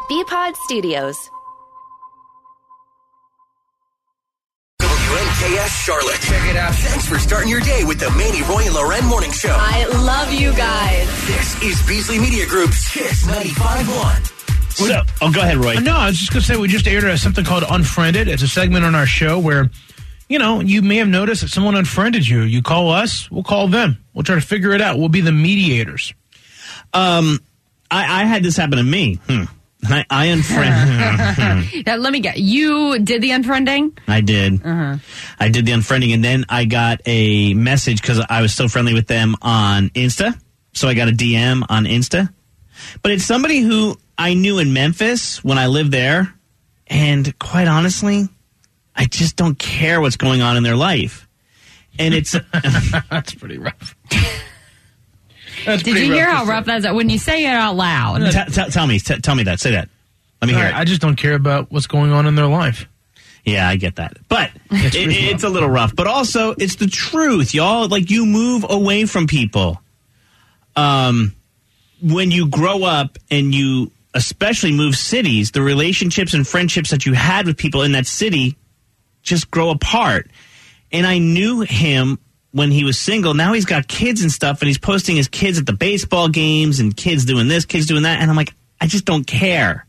BPod Studios. WNKS Charlotte. Check it out. Thanks for starting your day with the Manny, Roy, and Loren Morning Show. I love you guys. This is Beasley Media Group's Kiss 95.1. So, go ahead, Roy. No, I was just going to say we just aired something called Unfriended. It's a segment on our show where, you may have noticed that someone unfriended you. You call us, we'll call them. We'll try to figure it out. We'll be the mediators. I had this happen to me. I unfriended. Let me get. You did the unfriending? I did. I did the unfriending, and then I got a message because I was still friendly with them on Insta. So I got a DM on Insta. But it's somebody who I knew in Memphis when I lived there, and quite honestly, I just don't care what's going on in their life. And it's That's pretty rough. Did you hear how rough that is? When you say it out loud. Tell me that. Say that. Let me hear it. I just don't care about what's going on in their life. Yeah, I get that. But it's a little rough. But also, it's the truth, y'all. Like, you move away from people. When you grow up and you especially move cities, the relationships and friendships that you had with people in that city just grow apart. And I knew him when he was single. Now he's got kids and stuff, and he's posting his kids at the baseball games and kids doing this, kids doing that. And I'm like, I just don't care.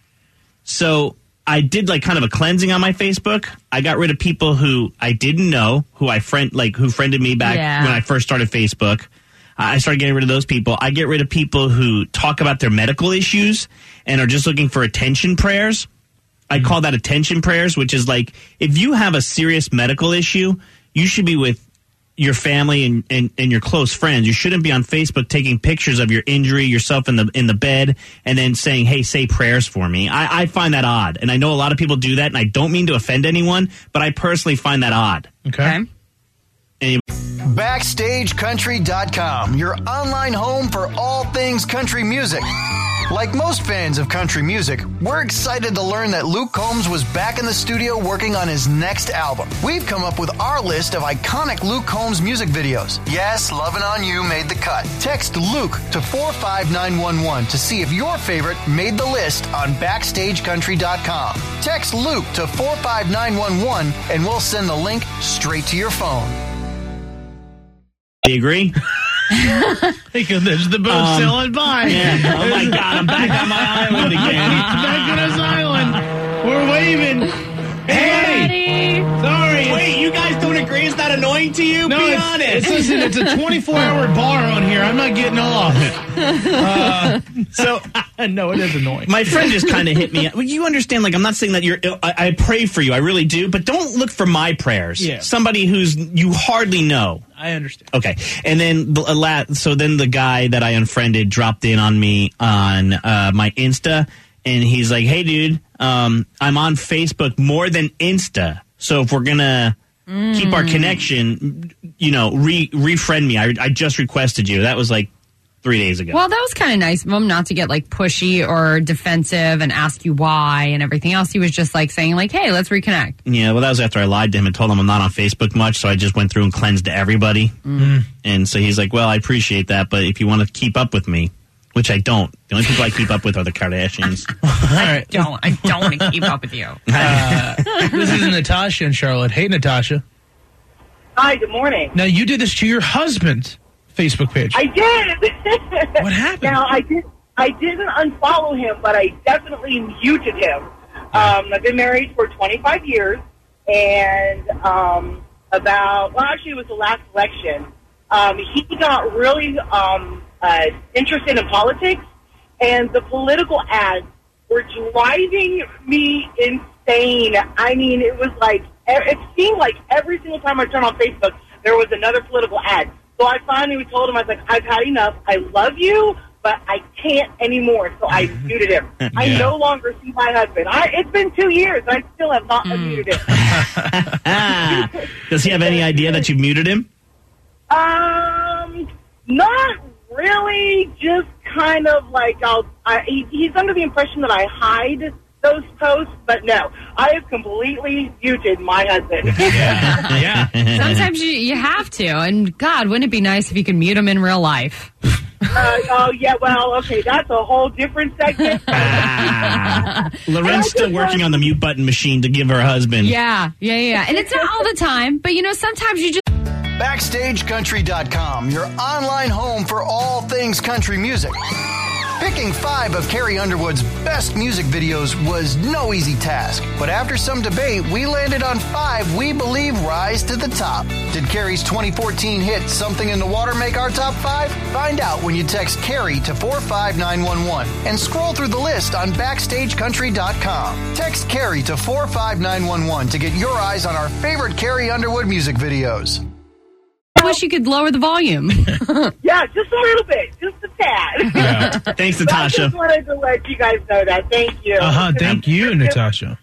So I did like kind of a cleansing on my Facebook. I got rid of people who I didn't know, who friended me back when I first started Facebook. I started getting rid of those people. I get rid of people who talk about their medical issues and are just looking for attention prayers. I call that attention prayers, which is like, if you have a serious medical issue, you should be with your family and your close friends. You shouldn't be on Facebook taking pictures of your injury, yourself in the bed, and then saying, hey, say prayers for me. I find that odd. And I know a lot of people do that, and I don't mean to offend anyone, but I personally find that odd. Okay. BackstageCountry.com, your online home for all things country music. Like most fans of country music, we're excited to learn that Luke Combs was back in the studio working on his next album. We've come up with our list of iconic Luke Combs music videos. Yes, Lovin' On You made the cut. Text Luke to 45911 to see if your favorite made the list on BackstageCountry.com. Text Luke to 45911 and we'll send the link straight to your phone. Do you agree? There's the boat sailing by. Yeah. Oh my God, I'm back on my island again. Back on his island. We're waving. Hey! Sorry. Wait, you guys don't agree? Is that annoying to you? No, Be honest. Listen, it's a 24-hour bar on here. I'm not getting off. No, it is annoying. My friend just kind of hit me. Well, you understand, like, I'm not saying that I pray for you. I really do. But don't look for my prayers. Yeah. Somebody you hardly know. I understand. Okay. And then the guy that I unfriended dropped in on me on my Insta. And he's like, hey, dude, I'm on Facebook more than Insta. So if we're going to keep our connection, refriend me. I just requested you. That was like 3 days ago. Well, that was kind of nice of him not to get like pushy or defensive and ask you why and everything else. He was just like saying like, hey, let's reconnect. Yeah, well, that was after I lied to him and told him I'm not on Facebook much. So I just went through and cleansed everybody. And so he's like, well, I appreciate that. But if you want to keep up with me, which I don't. The only people I keep up with are the Kardashians. I don't want to keep up with you. This is Natasha in Charlotte. Hey, Natasha. Hi, good morning. Now, you did this to your husband's Facebook page. I did. What happened? Now, I didn't unfollow him, but I definitely muted him. I've been married for 25 years, and it was the last election. He got really interested in politics, and the political ads were driving me insane. I mean, it was like, it seemed like every single time I turned on Facebook, there was another political ad. So I finally told him, I was like, I've had enough. I love you, but I can't anymore. So I muted him. Yeah. I no longer see my husband. It's been 2 years, and I still have not muted him. Does he have any idea that you muted him? Not really. Just kind of like he's under the impression that I hide those posts, but no, I have completely muted my husband. Yeah. Sometimes you have to, and God, wouldn't it be nice if you could mute him in real life? Oh, yeah, well, okay, that's a whole different segment. Loren's still working on the mute button machine to give her husband. Yeah. And it's not all the time, but sometimes you just... BackstageCountry.com, your online home for all things country music. Picking 5 of Carrie Underwood's best music videos was no easy task, but after some debate, we landed on 5 we believe rise to the top. Did Carrie's 2014 hit Something in the Water make our top 5? Find out when you text Carrie to 45911 and scroll through the list on BackstageCountry.com. Text Carrie to 45911 to get your eyes on our favorite Carrie Underwood music videos. I wish you could lower the volume. Yeah, just a little bit. Just a tad. Yeah. Thanks, But I Natasha. just wanted to let you guys know that. Thank you. Thank you, Natasha.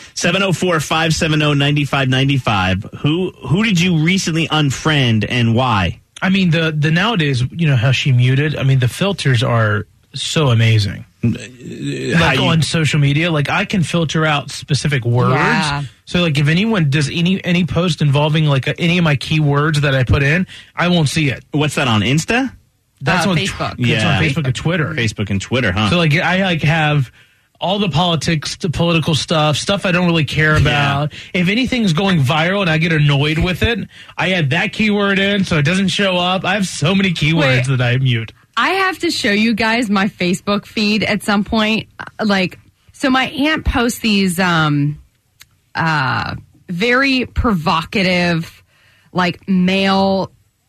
704-570-9595. Who did you recently unfriend and why? I mean, the nowadays, how she muted. I mean, the filters are so amazing. Like on social media, like I can filter out specific words. Yeah. So like if anyone does any post involving like any of my keywords that I put in, I won't see it. What's that on Insta? That's on Facebook. It's on Facebook and Twitter. Facebook and Twitter, huh? So like I have all the politics, the political stuff I don't really care about. If anything's going viral and I get annoyed with it, I add that keyword in so it doesn't show up. I have so many keywords that I mute. I have to show you guys my Facebook feed at some point. So my aunt posts these very provocative, like male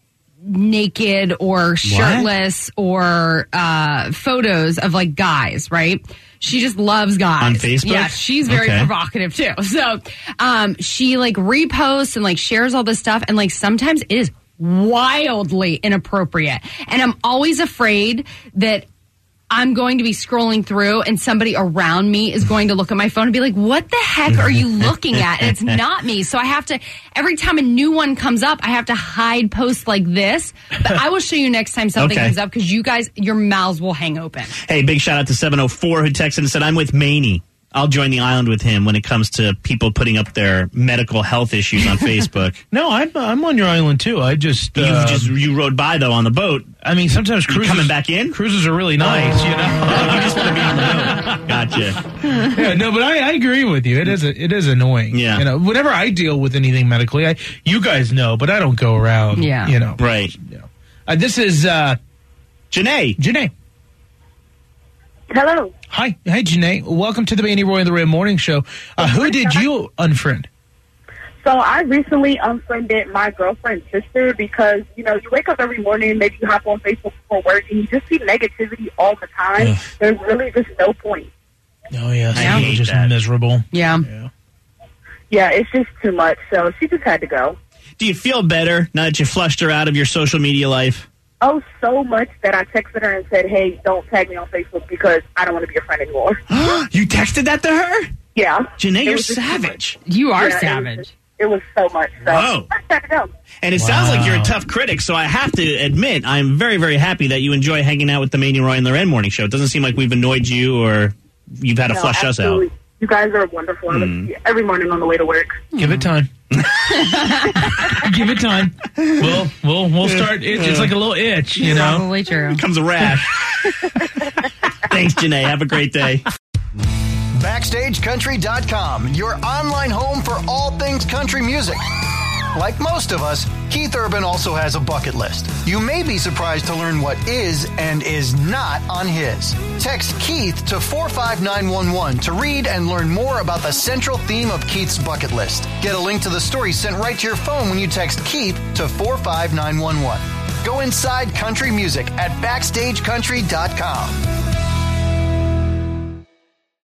naked or shirtless or photos of like guys, right? She just loves guys. On Facebook? Yeah, she's very provocative too. So she like reposts and like shares all this stuff, and like sometimes it is wildly inappropriate. And I'm always afraid that I'm going to be scrolling through and somebody around me is going to look at my phone and be like, what the heck are you looking at? And it's not me. So I have to, every time a new one comes up, I have to hide posts like this. But I will show you next time something comes up because you guys, your mouths will hang open. Hey, big shout out to 704 who texted and said, I'm with Maney. I'll join the island with him when it comes to people putting up their medical health issues on Facebook. No, I'm on your island too. I just you rode by though on the boat. I mean, sometimes cruises coming back in. Cruises are really nice, you just want to be on the boat. Gotcha. Yeah, no, but I agree with you. It is annoying. Yeah. Whenever I deal with anything medically, you guys know, but I don't go around. Yeah. Right. This is Janae. Janae. Hello. Hi, Janae. Welcome to the Manny Roy and the Red Morning Show. Who did you unfriend? So I recently unfriended my girlfriend's sister because, you wake up every morning, maybe you hop on Facebook for work, and you just see negativity all the time. Ugh. There's really just no point. Oh, yes. I hate just that. miserable. Yeah. Yeah, it's just too much. So she just had to go. Do you feel better now that you flushed her out of your social media life? Oh, so much that I texted her and said, hey, don't tag me on Facebook because I don't want to be your friend anymore. You texted that to her? Yeah. Janae, you're was just too savage. You are Yeah, savage. It was so much. So Whoa. I had to go. And it sounds like you're a tough critic, so I have to admit I'm very, very happy that you enjoy hanging out with the Manny Roy and Loren Morning Show. It doesn't seem like we've annoyed you or you've had to flush us out. Absolutely. You guys are wonderful. I listen to you every morning on the way to work. Give it time. Give it time. We'll start. It's like a little itch, Probably true. It becomes a rash. Thanks, Janae. Have a great day. BackstageCountry.com, your online home for all things country music. Like most of us, Keith Urban also has a bucket list. You may be surprised to learn what is and is not on his. Text Keith to 45911 to read and learn more about the central theme of Keith's bucket list. Get a link to the story sent right to your phone when you text Keith to 45911. Go inside country music at BackstageCountry.com.